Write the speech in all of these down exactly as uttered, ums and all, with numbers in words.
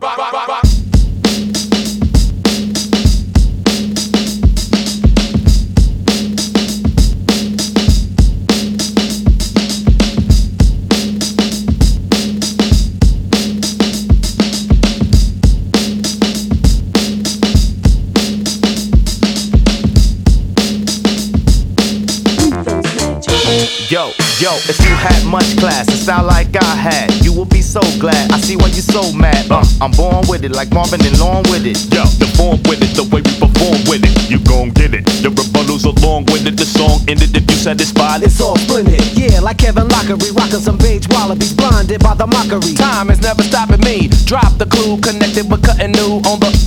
rock, rock, rock, rock. Yo, yo, if you had much class, a style like I had, you will be so glad. I see why you so mad. Uh, I'm born with it, like Marvin and Long with it. Yo, the form with it, the way we perform with it. You gon' get it. The rebuttals along with it. The song ended if you satisfied. It's all splendid. Yeah, like Kevin Lockery, rockin' some beige wallabies, blinded by the mockery. Time is never stopping me. Drop the clue, connected with cutting new on the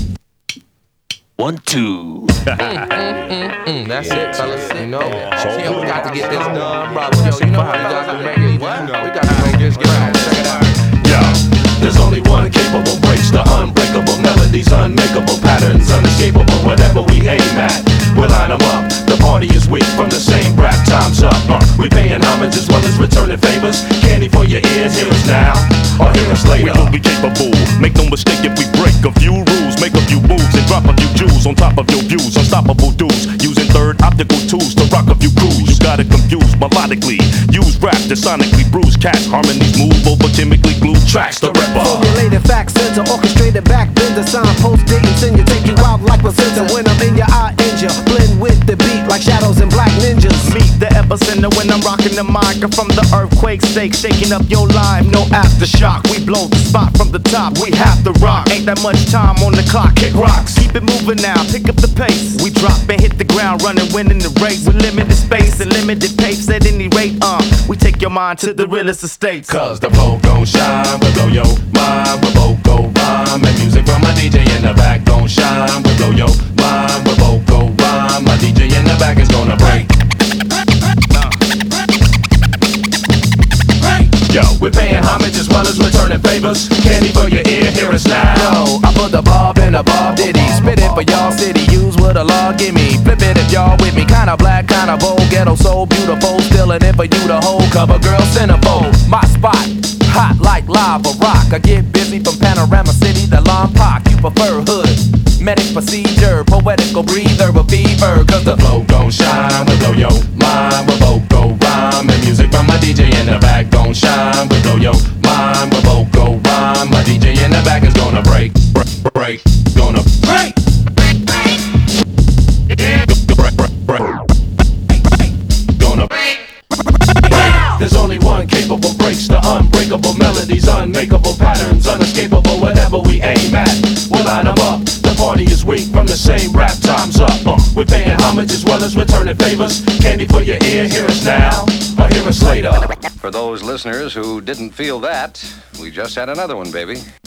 one, two. mm, mm, mm, mm. That's it, fellas. You know, yeah, we got to get this done, brother. Yo, you know what? We got to make it. What? We got to make this right. Check it out. Yo, there's only one capable breaks the unbreakable melodies, unmakeable patterns, unescapable. Whatever we aim at, we'll line 'em up. The party is weak from the same rap. Time's up. Uh, we paying homage as well as returning favors. Candy for your ears. Hear us now or hear us later. We will be capable. Make no mistake if we break a few rules, make a few moves, and drop a few jewels on top of your views. Unstoppable dudes using third optical tools to rock a few crews. You got it confused melodically. Use rap to sonically bruise cats. Harmonies move over chemically glued tracks to rip up. Formulated facts, center, orchestrated back, bend the signpost, didn't send you, take you out like placenta. When I'm in your eye, injure, blend with the beat like shadows and black ninjas. Meet the epicenter when I'm rocking the mic. I'm from the earthquake stake, shaking up your line. No aftershock, we blow the spot from the top. We have to rock, ain't that much time on the clock. Kick rocks, keep it moving now, pick up the pace. We drop and hit the ground running, winning the race. With limited space and limited pace at any rate. Uh, we take your mind to the realest estates. Cause the flow gon' shine, we blow your mind, we both go rhyme. And music from my D J in the back gon' shine, we blow your mind, we both go rhyme. My D J in the back is gonna break. Yo, we're paying homage as well as returning favors. Candy for your ear, hear us now. Yo, I put the bob in the bob diddy. Spit it for y'all city, use what the law give me. Flip it if y'all with me, kinda black, kinda bold. Ghetto so beautiful, still in it for you to hold. Cover girl centerfold, my spot, hot like lava rock. I get busy from Panorama City to Lompoc. You prefer hood, medic procedure, poetical breather with fever. Cause the flow gon' shine, we blow your mind, we both go rhyme. And music from my D J in the back gon' shine, we blow your mind, we both go rhyme. My D J in the back is gonna break, break, break, gonna break, break, break, break, break, break, gonna break. There's only one capable breaks the unbreakable melodies, unmakeable patterns, unescapable. Whatever we aim at, we'll line 'em up. The party is weak from the same rap. Time's up. Uh, we're paying homage as well as returning favors. Candy for your ear. Hear us now or hear us later. For those listeners who didn't feel that, we just had another one, baby.